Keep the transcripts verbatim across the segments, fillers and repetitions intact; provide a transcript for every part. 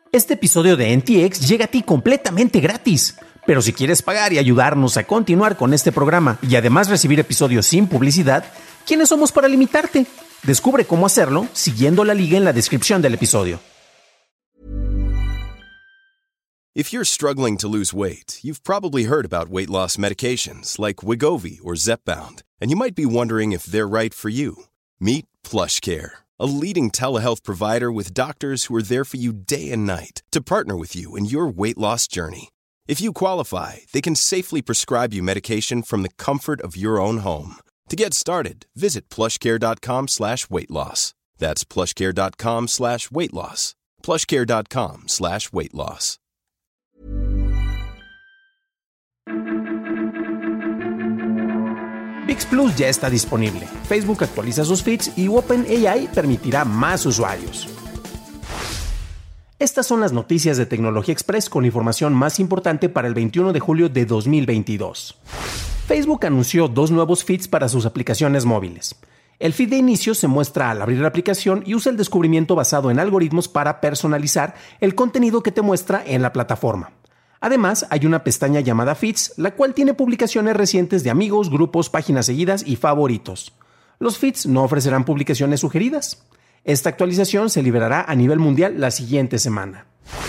Este episodio de N T X llega a ti completamente gratis. Pero si quieres pagar y ayudarnos a continuar con este programa y además recibir episodios sin publicidad, ¿quiénes somos para limitarte? Descubre cómo hacerlo siguiendo la liga en la descripción del episodio. If you're struggling to lose weight, you've probably heard about weight loss medications like Wegovy or Zepbound, and you might be wondering if they're right for you. Meet PlushCare, a leading telehealth provider with doctors who are there for you day and night to partner with you in your weight loss journey. If you qualify, they can safely prescribe you medication from the comfort of your own home. To get started, visit plushcare.com slash weight loss. That's plushcare.com slash weight loss. plushcare.com slash weight loss. ViX Plus ya está disponible. Facebook actualiza sus feeds y OpenAI permitirá más usuarios. Estas son las noticias de Tecnología Express con la información más importante para el veintiuno de julio de dos mil veintidós. Facebook anunció dos nuevos feeds para sus aplicaciones móviles. El feed de inicio se muestra al abrir la aplicación y usa el descubrimiento basado en algoritmos para personalizar el contenido que te muestra en la plataforma. Además, hay una pestaña llamada Feeds, la cual tiene publicaciones recientes de amigos, grupos, páginas seguidas y favoritos. Los feeds no ofrecerán publicaciones sugeridas. Esta actualización se liberará a nivel mundial la siguiente semana.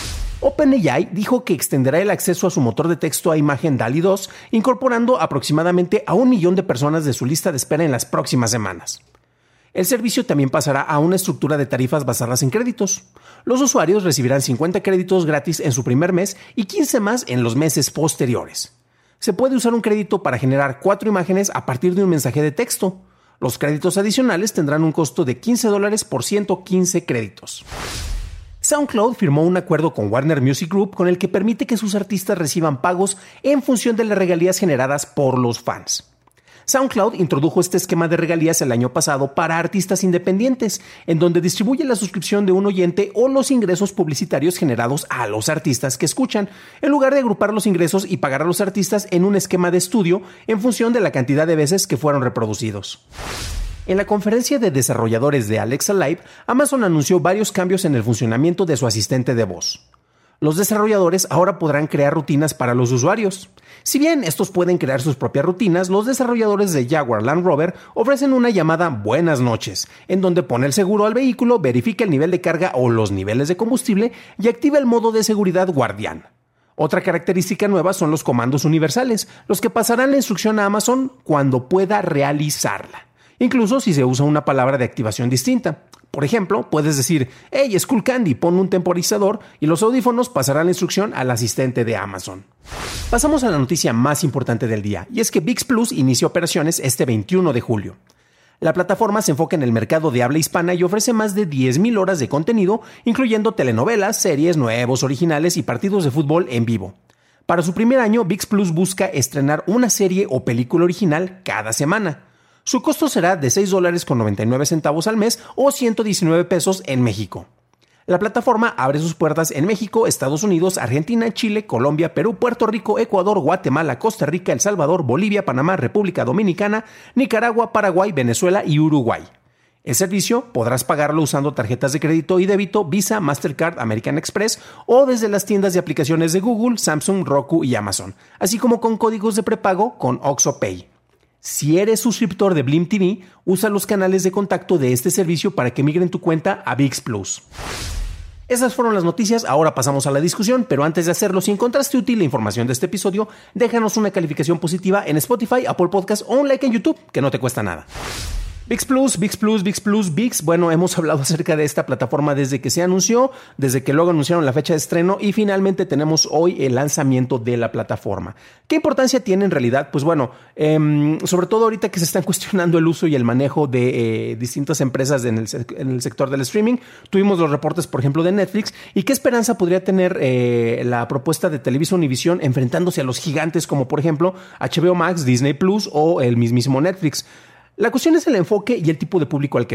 OpenAI dijo que extenderá el acceso a su motor de texto a imagen DALL-E dos, incorporando aproximadamente a un millón de personas de su lista de espera en las próximas semanas. El servicio también pasará a una estructura de tarifas basadas en créditos. Los usuarios recibirán cincuenta créditos gratis en su primer mes y quince más en los meses posteriores. Se puede usar un crédito para generar cuatro imágenes a partir de un mensaje de texto. Los créditos adicionales tendrán un costo de quince dólares por ciento quince créditos. SoundCloud firmó un acuerdo con Warner Music Group con el que permite que sus artistas reciban pagos en función de las regalías generadas por los fans. SoundCloud introdujo este esquema de regalías el año pasado para artistas independientes, en donde distribuye la suscripción de un oyente o los ingresos publicitarios generados a los artistas que escuchan, en lugar de agrupar los ingresos y pagar a los artistas en un esquema de estudio en función de la cantidad de veces que fueron reproducidos. En la conferencia de desarrolladores de Alexa Live, Amazon anunció varios cambios en el funcionamiento de su asistente de voz. Los desarrolladores ahora podrán crear rutinas para los usuarios. Si bien estos pueden crear sus propias rutinas, los desarrolladores de Jaguar Land Rover ofrecen una llamada Buenas noches, en donde pone el seguro al vehículo, verifica el nivel de carga o los niveles de combustible y activa el modo de seguridad guardián. Otra característica nueva son los comandos universales, los que pasarán la instrucción a Amazon cuando pueda realizarla, incluso si se usa una palabra de activación distinta. Por ejemplo, puedes decir, hey, Skullcandy, pon un temporizador y los audífonos pasarán la instrucción al asistente de Amazon. Pasamos a la noticia más importante del día, y es que ViX Plus inició operaciones este veintiuno de julio. La plataforma se enfoca en el mercado de habla hispana y ofrece más de diez mil horas de contenido, incluyendo telenovelas, series, nuevos, originales y partidos de fútbol en vivo. Para su primer año, ViX Plus busca estrenar una serie o película original cada semana. Su costo será de seis dólares con noventa y nueve centavos al mes o ciento diecinueve pesos en México. La plataforma abre sus puertas en México, Estados Unidos, Argentina, Chile, Colombia, Perú, Puerto Rico, Ecuador, Guatemala, Costa Rica, El Salvador, Bolivia, Panamá, República Dominicana, Nicaragua, Paraguay, Venezuela y Uruguay. El servicio podrás pagarlo usando tarjetas de crédito y débito, Visa, Mastercard, American Express o desde las tiendas de aplicaciones de Google, Samsung, Roku y Amazon, así como con códigos de prepago con OXXO Pay. Si eres suscriptor de Blim T V, usa los canales de contacto de este servicio para que migren tu cuenta a ViX Plus. Esas fueron las noticias, ahora pasamos a la discusión, pero antes de hacerlo, si encontraste útil la información de este episodio, déjanos una calificación positiva en Spotify, Apple Podcast o un like en YouTube, que no te cuesta nada. ViX Plus, ViX Plus, ViX Plus, ViX. Bueno, hemos hablado acerca de esta plataforma desde que se anunció, desde que luego anunciaron la fecha de estreno y finalmente tenemos hoy el lanzamiento de la plataforma. ¿Qué importancia tiene en realidad? Pues bueno, eh, sobre todo ahorita que se están cuestionando el uso y el manejo de eh, distintas empresas en el, en el sector del streaming. Tuvimos los reportes, por ejemplo, de Netflix. ¿Y qué esperanza podría tener eh, la propuesta de Televisa Univision enfrentándose a los gigantes como, por ejemplo, H B O Max, Disney Plus o el mismísimo Netflix? La cuestión es el enfoque y el tipo de público al que va.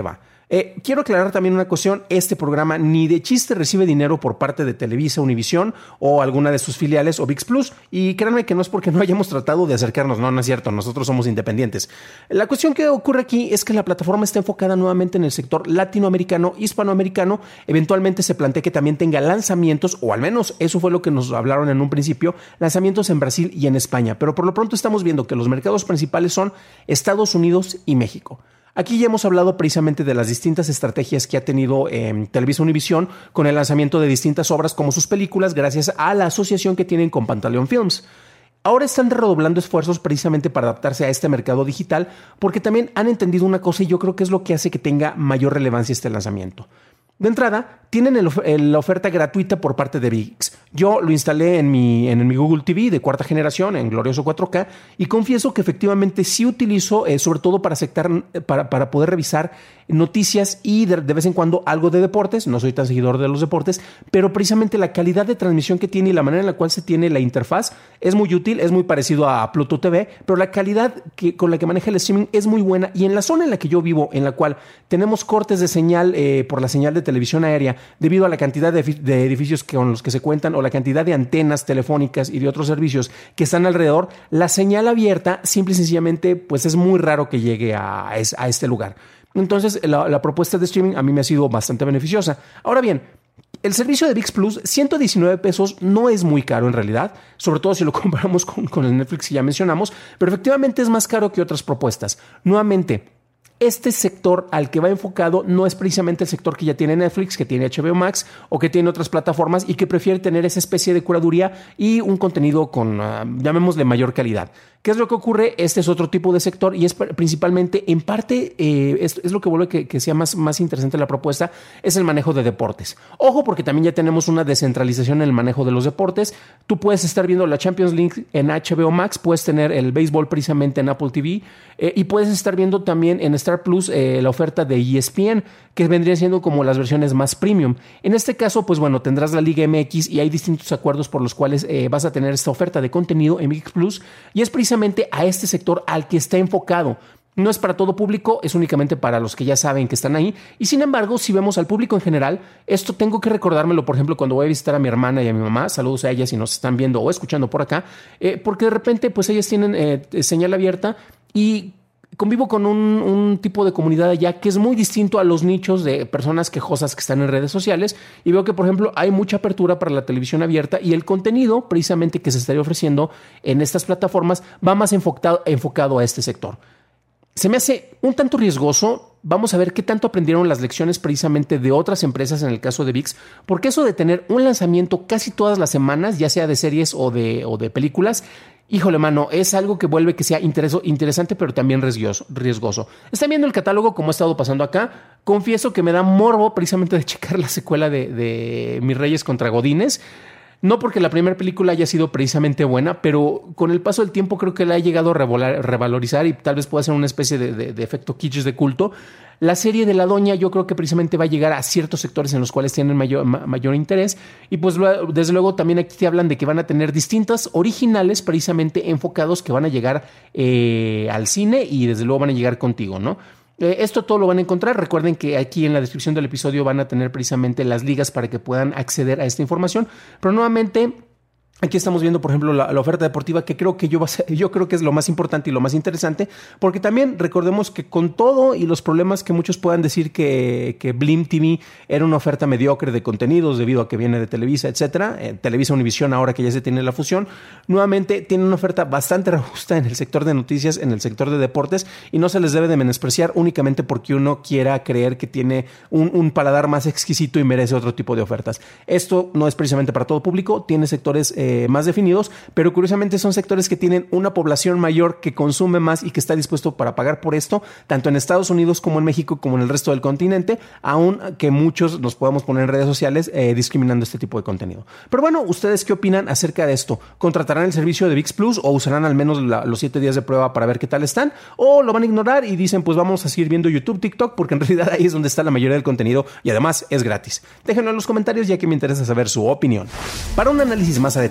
Eh, quiero aclarar también una cuestión, este programa ni de chiste recibe dinero por parte de Televisa, Univisión o alguna de sus filiales o ViX Plus, y créanme que no es porque no hayamos tratado de acercarnos, no, no es cierto, nosotros somos independientes. La cuestión que ocurre aquí es que la plataforma está enfocada nuevamente en el sector latinoamericano, hispanoamericano, eventualmente se plantea que también tenga lanzamientos, o al menos eso fue lo que nos hablaron en un principio, lanzamientos en Brasil y en España, pero por lo pronto estamos viendo que los mercados principales son Estados Unidos y México. Aquí ya hemos hablado precisamente de las distintas estrategias que ha tenido eh, Televisa Univisión con el lanzamiento de distintas obras como sus películas gracias a la asociación que tienen con Pantaleón Films. Ahora están redoblando esfuerzos precisamente para adaptarse a este mercado digital porque también han entendido una cosa y yo creo que es lo que hace que tenga mayor relevancia este lanzamiento. De entrada, tienen el, el, la oferta gratuita por parte de ViX. Yo lo instalé en mi, en mi Google T V de cuarta generación en glorioso cuatro K y confieso que efectivamente sí utilizo, eh, sobre todo para, aceptar, para, para poder revisar noticias y de, de vez en cuando algo de deportes. No soy tan seguidor de los deportes, pero precisamente la calidad de transmisión que tiene y la manera en la cual se tiene la interfaz es muy útil, es muy parecido a Pluto T V, pero la calidad que, con la que maneja el streaming es muy buena y en la zona en la que yo vivo, en la cual tenemos cortes de señal eh, por la señal de televisión aérea debido a la cantidad de, de edificios con los que se cuentan o la cantidad de antenas telefónicas y de otros servicios que están alrededor, la señal abierta simple y sencillamente pues es muy raro que llegue a, a este lugar. Entonces la, la propuesta de streaming a mí me ha sido bastante beneficiosa. Ahora bien, el servicio de ViX Plus, ciento diecinueve pesos, no es muy caro en realidad, sobre todo si lo comparamos con, con el Netflix que ya mencionamos, pero efectivamente es más caro que otras propuestas. Nuevamente, este sector al que va enfocado no es precisamente el sector que ya tiene Netflix, que tiene H B O Max o que tiene otras plataformas y que prefiere tener esa especie de curaduría y un contenido con, uh, llamémosle, mayor calidad. ¿Qué es lo que ocurre? Este es otro tipo de sector y es principalmente, en parte, eh, es, es lo que vuelve que, que sea más, más interesante la propuesta, es el manejo de deportes. Ojo, porque también ya tenemos una descentralización en el manejo de los deportes. Tú puedes estar viendo la Champions League en H B O Max, puedes tener el béisbol precisamente en Apple T V eh, y puedes estar viendo también en Star Plus eh, la oferta de E S P N, que vendría siendo como las versiones más premium. En este caso, pues bueno, tendrás la Liga M X y hay distintos acuerdos por los cuales eh, vas a tener esta oferta de contenido en ViX Plus y es precisamente a este sector al que está enfocado. No es para todo público, es únicamente para los que ya saben que están ahí. Y sin embargo, si vemos al público en general, esto tengo que recordármelo, por ejemplo, cuando voy a visitar a mi hermana y a mi mamá, saludos a ellas si nos están viendo o escuchando por acá, eh, porque de repente pues ellas tienen eh, señal abierta y convivo con un, un tipo de comunidad allá que es muy distinto a los nichos de personas quejosas que están en redes sociales y veo que, por ejemplo, hay mucha apertura para la televisión abierta y el contenido precisamente que se estaría ofreciendo en estas plataformas va más enfocado, enfocado a este sector. Se me hace un tanto riesgoso. Vamos a ver qué tanto aprendieron las lecciones precisamente de otras empresas en el caso de ViX, porque eso de tener un lanzamiento casi todas las semanas, ya sea de series o de, o de películas, híjole, mano, es algo que vuelve que sea intereso, interesante, pero también riesgoso, riesgoso. Están viendo el catálogo como ha estado pasando acá. Confieso que me da morbo precisamente de checar la secuela de, de Mis Reyes contra Godines. No porque la primera película haya sido precisamente buena, pero con el paso del tiempo creo que la ha llegado a revolar, revalorizar y tal vez pueda ser una especie de, de, de efecto kitsch de culto. La serie de La Doña yo creo que precisamente va a llegar a ciertos sectores en los cuales tienen mayor, ma, mayor interés y pues desde luego también aquí te hablan de que van a tener distintas originales precisamente enfocados que van a llegar eh, al cine y desde luego van a llegar contigo, ¿no? Esto todo lo van a encontrar. Recuerden que aquí en la descripción del episodio van a tener precisamente las ligas para que puedan acceder a esta información. Pero nuevamente, aquí estamos viendo, por ejemplo, la, la oferta deportiva, que creo que yo, va a ser, yo creo que es lo más importante y lo más interesante, porque también recordemos que con todo y los problemas que muchos puedan decir que, que Blim T V era una oferta mediocre de contenidos debido a que viene de Televisa, etcétera, eh, Televisa Univisión ahora que ya se tiene la fusión, nuevamente tiene una oferta bastante robusta en el sector de noticias, en el sector de deportes y no se les debe de menospreciar únicamente porque uno quiera creer que tiene un, un paladar más exquisito y merece otro tipo de ofertas. Esto no es precisamente para todo público, tiene sectores eh, más definidos, pero curiosamente son sectores que tienen una población mayor que consume más y que está dispuesto para pagar por esto, tanto en Estados Unidos como en México como en el resto del continente, aun que muchos nos podamos poner en redes sociales eh, discriminando este tipo de contenido. Pero bueno, ¿ustedes qué opinan acerca de esto? ¿Contratarán el servicio de ViX Plus o usarán al menos la, los siete días de prueba para ver qué tal están? ¿O lo van a ignorar y dicen pues vamos a seguir viendo YouTube, TikTok, porque en realidad ahí es donde está la mayoría del contenido y además es gratis? Déjenlo en los comentarios ya que me interesa saber su opinión. Para un análisis más a detalle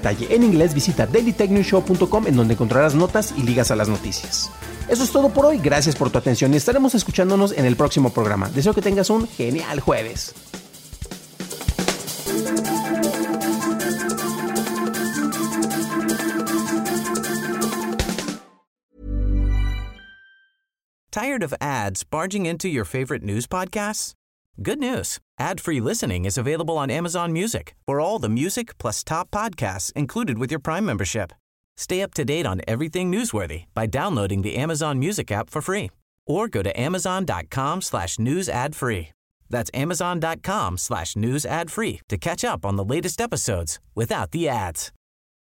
detalle en inglés, visita daily tech news show punto com, en donde encontrarás notas y ligas a las noticias. Eso es todo por hoy, gracias por tu atención y estaremos escuchándonos en el próximo programa. Deseo que tengas un genial jueves. Tired of ads barging into your favorite news podcasts? Good news. Ad-free listening is available on Amazon Music for all the music plus top podcasts included with your Prime membership. Stay up to date on everything newsworthy by downloading the Amazon Music app for free or go to amazon.com slash news ad free. That's amazon.com slash news ad free to catch up on the latest episodes without the ads.